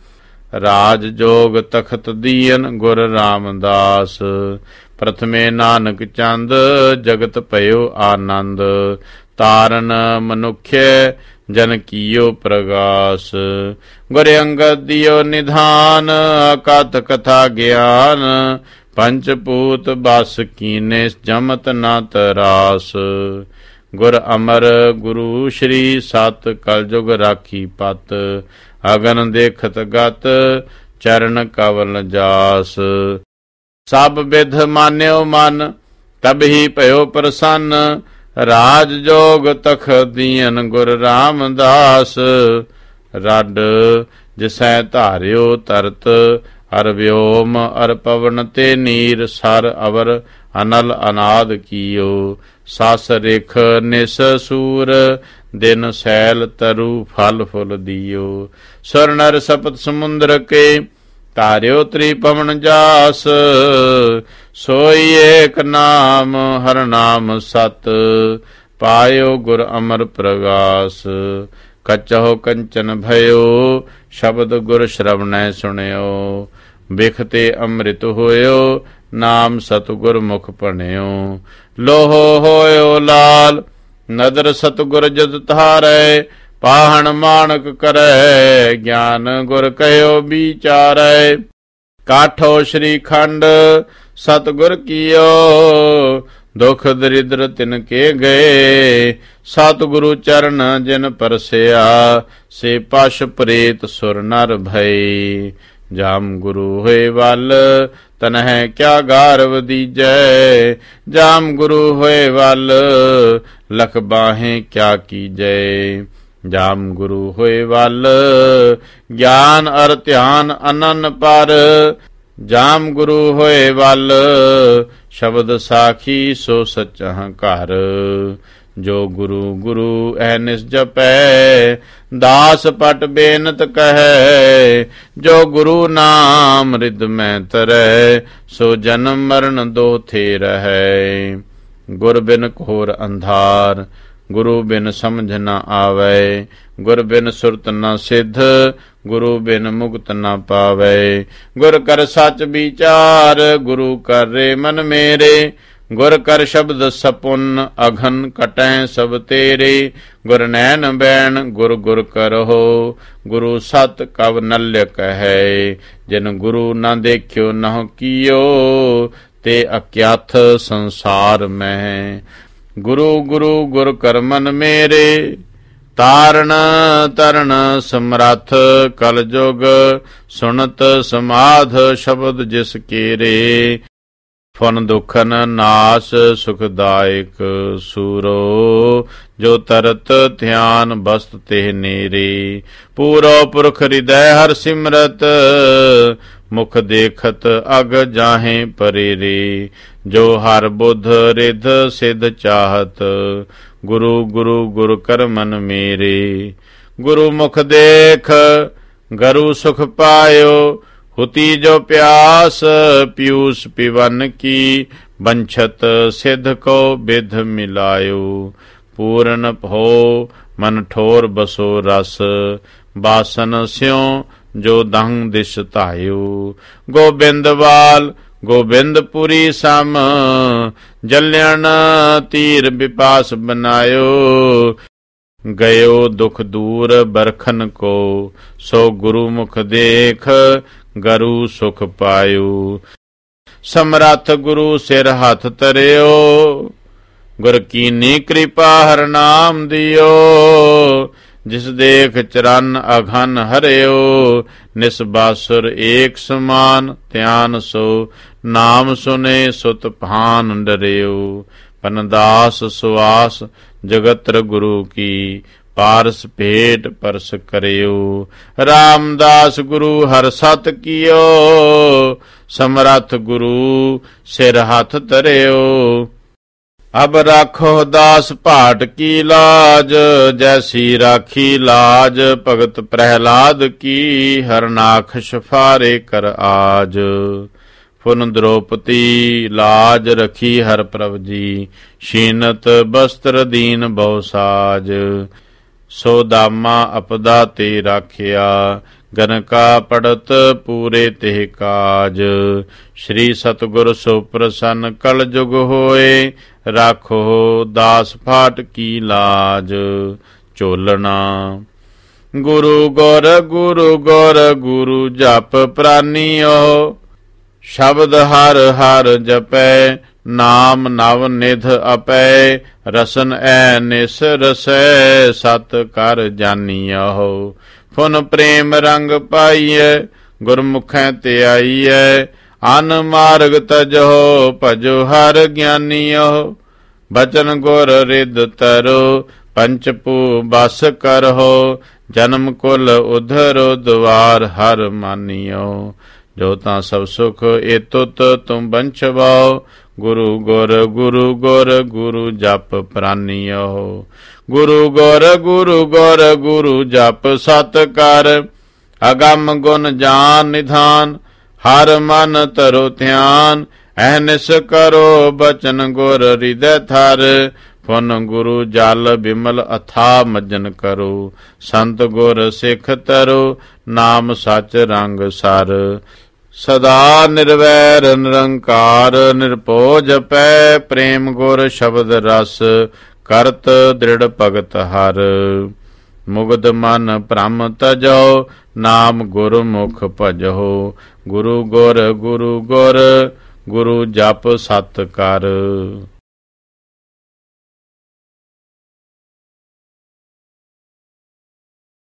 S1: ਰਾਜ ਜੋਗ ਤਖਤ ਦੀਨ ਗੁਰ ਰਾਮਦਾਸ। ਪ੍ਰਥਮੇ ਨਾਨਕ ਚੰਦ ਜਗਤ ਭਇਓ ਆਨੰਦ। ਤਾਰਨ ਮਨੁਖਯ ਜਨ ਕੀਓ ਪ੍ਰਗਾਸ। ਗੁਰ ਅੰਗਦ ਦਿਓ ਨਿਧਾਨ ਅਕਥ ਕਥਾ ਗਿਆਨ। ਪੰਚ ਪੂਤ ਬਸ ਕੀਨੇ ਜਮਤ ਨਾ ਤਰਾਸ। ਗੁਰ ਅਮਰ ਗੁਰੂ ਸ਼੍ਰੀ ਸਤ ਕਲਯੁਗ ਰਾਖੀ ਪਤ। ਅਗਨ ਦੇਖਤ ਗਤ ਚਰਨ ਕਵਲ ਜਾਸ। ਸਭ ਬਿਧ ਮਾਨਿਓ ਮਨ ਤਬ ਹੀ ਭਇਓ ਪ੍ਰਸੰਨ। ਰਾਜ ਜੋਗ ਤਖ ਦੀਨ ਗੁਰ ਰਾਮਦਾਸ। ਰੱਡ ਜਿਸੈ ਧਾਰਿਓ ਤਰਤ ਅਰ ਵਿਓਮ ਅਰ ਪਵਨ ਤੇ ਨੀਰ। ਸਰ ਅਵਰ ਅਨਲ ਅਨਾਦ ਕੀਓ। ਸਸ ਰਿਖ ਨਿਸ ਸੂਰ ਦਿਨ ਸੈਲ ਤਰੁ ਫਲ ਫੁਲ ਦਿਓ। ਸੁਰ ਨਰ ਸਪਤ ਸਮੁੰਦਰ ਕੇ ਤਾਰਿਓ ਤ੍ਰਿਪਵਨ ਜਾਸ। ਸੋਈ ਏਕ ਨਾਮ ਹਰ ਨਾਮ ਸਤ। ਪਾਇਓ ਗੁਰ ਅਮਰ ਪ੍ਰਗਾਸ। ਕਚਹੁ ਕੰਚਨ ਭਇਓ ਸ਼ਬਦ ਗੁਰ ਸ਼ਰਵਣੈ ਸੁਣਿਓ। ਬਿਖ ਤੇ ਅੰਮ੍ਰਿਤ ਹੋਇਓ ਨਾਮ ਸਤਿਗੁਰ ਮੁਖ ਭਣਿਓ। ਲੋਹੋ ਹੋਇਓ ਲਾਲ ਨਦਰ ਸਤਿਗੁਰ ਜਦ ਧਾਰੈ। ਪਾਹਣ ਮਾਣਕ ਕਰੈ ਗਿਆਨ ਗੁਰ ਕਹਿਓ ਵਿਚਾਰੈ। ਕਾਠੋ ਸ਼੍ਰੀ ਖੰਡ ਸਤਿਗੁਰ ਕੀਓ। ਦੁਖ ਦਰਿਦ੍ਰ ਤਿਨ ਕੇ ਗਏ। ਸਤਿਗੁਰੂ ਚਰਨ ਜਿਨ ਪਰਸਿਆ। ਸੇ ਪਸ਼ ਪ੍ਰੇਤ ਸੁਰ ਨਰ ਭਈ। ਜਾਮ ਗੁਰੂ ਹੋਏ ਵੱਲ ਤਨਹਿ ਕਿਆ ਗਾਰਵ ਦੀਜੈ। ਜਾਮ ਗੁਰੂ ਹੋਏ ਵੱਲ ਲਖ ਬਾਹੇ ਕਿਆ ਕੀਜੈ। ਜਾਮ ਗੁਰੂ ਹੋਏ ਵੱਲ ਗਿਆਨ ਅਰ ਧਿਆਨ ਅਨੰਨ ਪਰ। ਜਾਮ ਗੁਰੂ ਹੋਏ ਵੱਲ ਸ਼ਬਦ ਸਾਖੀ ਸੋ ਸੱਚਾ ਘਰ। ਜੋ ਗੁਰੂ ਗੁਰੂ ਐਨਿਸ ਜਪੈ ਦਾਸ ਪਟ ਬੇਨਤ ਕਹੈ। ਜੋ ਗੁਰੂ ਨਾਮ ਰਿਦ ਮੈਂ ਤਰੈ ਸੋ ਜਨਮ ਮਰਨ ਦੋਥੇ ਰਹੈ। ਗੁਰ ਬਿਨ ਘੋਰ ਅੰਧਾਰ ਗੁਰੂ ਬਿਨ ਸਮਝ ਨ ਆਵੈ। ਗੁਰ ਬਿਨ ਸੁਰਤ ਨ ਸਿੱਧ ਗੁਰੂ ਬਿਨ ਮੁਕਤ ਨ ਪਾਵੈ। ਗੁਰ ਕਰ ਸੱਚ ਵਿਚਾਰ ਗੁਰੂ ਕਰੇ ਮਨ ਮੇਰੇ। ਗੁਰ ਕਰ ਸ਼ਬਦ ਸਪੁੰਨ ਅਘਨ ਕਟੈ ਸਭ ਤੇਰੇ। ਗੁਰ ਨੈਣ ਬੈਣ ਗੁਰ ਗੁਰ ਕਰਹੁ ਗੁਰੂ ਸਤ ਕਵ ਨਲਿ ਕਹੈ। ਜਿਨ ਗੁਰੂ ਨ ਦੇਖਿਓ ਨਹੁ ਕੀਓ ਤੇ ਅਕਿਆਥ ਸੰਸਾਰ ਮਹਿ। ਗੁਰੂ ਗੁਰੂ ਗੁਰ ਕਰ ਮਨ ਮੇਰੇ ਤਾਰਨ ਤਰਨ ਸਮਰੱਥ। ਕਲ ਜੁਗ ਸੁਣਤ ਸਮਾਧ ਸ਼ਬਦ ਜਿਸ ਕੇਰੇ। ਫਨ ਦੁਖਨ ਨਾਸ ਸੁਖਦਾਇਕ ਸੂਰੋ। ਜੋ ਤਰਤ ਧਿਆਨ ਬਸਤ ਤੇ ਨੇਰੇ। ਪੂਰੋ ਪੁਰਖ ਹਿਰਦੈ ਹਰ ਸਿਮਰਤ ਮੁਖ ਦੇਖਤ ਅਗ ਜਾਹੇ ਪਰੇਰੇ। ਜੋ ਹਰ ਬੁੱਧ ਰਿਧ ਸਿਧ ਚਾਹਤ ਗੁਰੂ ਗੁਰੂ ਗੁਰ ਕਰ ਮਨ ਮੇਰੇ। ਗੁਰੂ ਮੁਖ ਦੇਖ ਗਰੂ ਸੁਖ ਪਾਇਓ। ਹੁਤੀ ਜੋ ਪਿਆਸ ਪੀਊਸ ਪਿਵਨ ਕੀ। ਬੰਛਤ ਸਿਧ ਕੋ ਬਿਧ ਮਿਲਾਇਓ। ਪੂਰਨ ਹੋ ਮਨ ਠੋਰ ਬਸੋ ਰਸ। ਬਾਸਨ ਸਿਉ ਜੋ ਦੰਗ ਦਿਸ ਧਾਇਓ। ਗੋਬਿੰਦਵਾਲ ਗੋਬਿੰਦਪੁਰੀ ਸਮ। ਜਲਿਆਣ ਤੀਰ ਬਿਪਾਸ ਬਨਾਇਓ। ਗਇਓ ਦੁਖ ਦੂਰ ਬਰਖਨ ਕੋ। ਸੋ ਗੁਰੂ ਮੁਖ ਦੇਖ ਗਰੂ ਸੁਖ ਪਾਇਓ। ਸਮਰੱਥ ਗੁਰੂ ਸਿਰ ਹੱਥ ਧਰਿਓ। ਗੁਰ ਕੀਨੀ ਕਿਰਪਾ ਹਰ ਨਾਮ ਦਿਓ। ਜਿਸ ਦੇਖ ਚਰਨ ਅਘਨ ਹਰਿਓ। ਨਿਸਬਾਸੁਰ ਏਕ ਸਮਾਨ ਧਿਆਨ ਸੋ। ਨਾਮ ਸੁਨੇ ਸੁਤ ਭਾਨ ਡਰਿਓ। ਪਨਦਾਸ ਸੁਆਸ ਜਗਤਰ ਗੁਰੂ ਕੀ। ਪਾਰਸ ਭੇਟ ਪਰਸ ਕਰਿਓ। ਰਾਮਦਾਸ ਗੁਰੂ ਹਰ ਸਤ ਕੀਓ। ਸਮਰੱਥ ਗੁਰੂ ਸਿਰ ਹੱਥ ਧਰਿਓ। ਅਬ ਰਾਖੋ ਦਾਸ ਭਾਟ ਕੀ ਲਾਜ। ਜੈਸੀ ਰਾਖੀ ਲਾਜ ਭਗਤ ਪ੍ਰਹਿਲਾਦ ਕੀ। ਹਰਨਾਖ ਸ਼ਫਾਰੇ ਕਰ ਆਜ। ਪੁਨ ਦ੍ਰੋਪਤੀ ਲਾਜ ਰਖੀ ਹਰ ਪ੍ਰਭ ਜੀ। ਸ਼ੀਨਤ ਬਸਤਰ ਦੀਨ ਬਹੁ ਸਾਜ। ਸੋ ਦਾਮਾ ਅਪਦਾ ਤੇ ਰਾਖਿਆ। ਗਨਕਾ ਪੜਤ ਪੂਰੇ ਤੇ ਕਾਜ। ਸ਼੍ਰੀ ਸਤਿਗੁਰ ਸੋ ਪ੍ਰਸੰਨ ਕਲ ਜੁਗ ਹੋਏ। ਰਾਖੋ ਦਾਸ ਫਾਟ ਕੀ ਲਾਜ। ਝੋਲਣਾ ਗੁਰੂ ਗੁਰ ਗੁਰੂ ਗੁਰ ਗੁਰੂ ਜਪ ਪ੍ਰਾਨੀਓ। ਸ਼ਬਦ ਹਰ ਹਰ ਜਪੈ ਨਾਮ ਨਵ ਨਿਧ ਅਪੈ। ਰਸਨ ਐ ਨਿਸ ਰਸੈ ਸਤ ਕਰ ਜਾਨੀਓ। ਫੁਨ ਪ੍ਰੇਮ ਰੰਗ ਪਾਈਐ ਗੁਰਮੁਖੈ ਤੇ ਆਈਐ। ਅਨ ਮਾਰਗ ਤਜੋ ਭਜੋ ਹਰ ਗਿਆਨੀਓ। ਬਚਨ ਗੁਰ ਰਿਦ ਤਰੋ ਪੰਚ ਭੂ ਬਸ ਕਰਹੁ। ਜਨਮ ਕੁਲ ਉਧਰੋ ਦੁਆਰ ਹਰ ਮਾਨੀਓ। ਜੋ ਤਾਂ ਸਭ ਸੁਖ ਏ ਤੁਤ ਤੁਮ ਬੰਛਵਾਓ। ਗੁਰੂ ਗੁਰ ਗੁਰੂ ਗੁਰ ਗੁਰੂ ਜਪ ਪ੍ਰਾਨੀਓ। ਗੁਰੂ ਗੁਰ ਗੁਰੂ ਗੁਰ ਗੁਰੂ ਜਪ ਸਤ ਕਰ। ਅਗੰਮ ਗੁਣ ਜਾਨ ਨਿਧਾਨ ਹਰ ਮਨ ਧਰੋ ਧਿਆਨ। ਅਹਨਿਸ ਕਰੋ ਬਚਨ ਗੁਰ ਹਿਰਦੈ ਥਰ। ਪੁਨ ਗੁਰੂ ਜਲ ਬਿਮਲ ਅਥਾ ਮਜਨ ਕਰੋ। ਸੰਤ ਗੁਰ ਸਿੱਖ ਤਰੋ ਨਾਮ ਸਚ ਰੰਗ ਸਰ। ਸਦਾ ਨਿਰਵੈਰ ਨਿਰੰਕਾਰ ਨਿਰਭਉ ਜਪੈ। ਪ੍ਰੇਮ ਗੁਰ ਸ਼ਬਦ ਰਸ ਕਰਤ ਦ੍ਰਿੜ ਭਗਤ ਹਰ। ਮੁਗਧ ਮਨ ਭ੍ਰਮ ਤਜੋ ਨਾਮ ਗੁਰਮੁਖ ਭਜੋ। ਗੁਰੂ ਗੁਰ ਗੁਰੂ ਗੁਰ ਗੁਰੂ ਜਪ ਸਤ ਕਰ।